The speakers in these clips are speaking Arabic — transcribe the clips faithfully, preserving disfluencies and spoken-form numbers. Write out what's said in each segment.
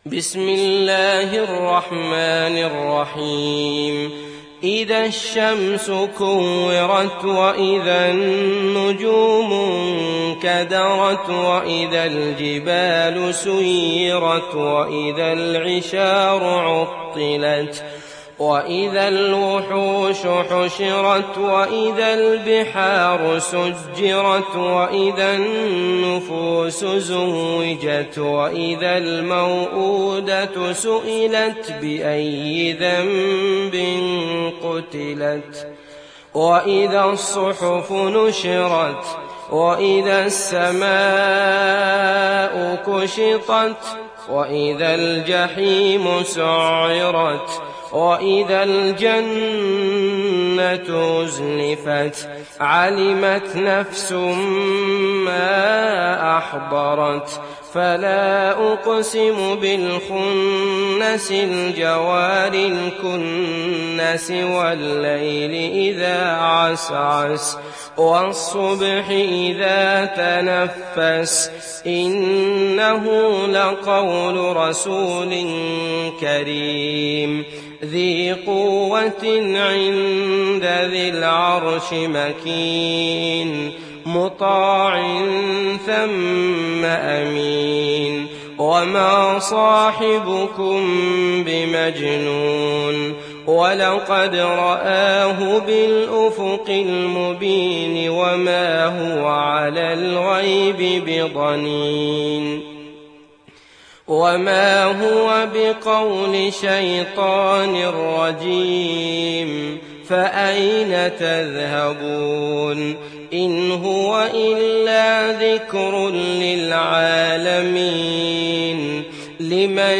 بسم الله الرحمن الرحيم إذا الشمس كورت وإذا النجوم انكدرت وإذا الجبال سيرت وإذا العشار عطلت وإذا الوحوش حشرت وإذا البحار سجرت وإذا النفوس زوجت وإذا الموءودة سئلت بأي ذنب قتلت وإذا الصحف نشرت وإذا السماء كشطت وإذا الجحيم سعرت وإذا الجنة أزلفت علمت نفس ما أحضرت فلا أقسم بالخنس الجوار الكنس والليل إذا عسعس والصبح إذا تنفس إنه لقول رسول كريم ذي قوة عند ذي العرش مكين مطاع ثم أمين وما صاحبكم بمجنون ولقد رآه بالأفق المبين وما هو على الغيب بضنين وما هو بقول شيطان رجيم فأين تذهبون إن هو إلا ذكر للعالمين لمن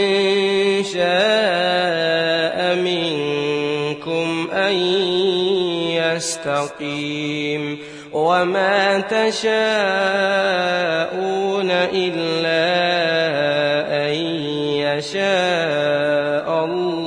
شاء منكم أن يستقيم وما تشاءون إلا أن يشاء الله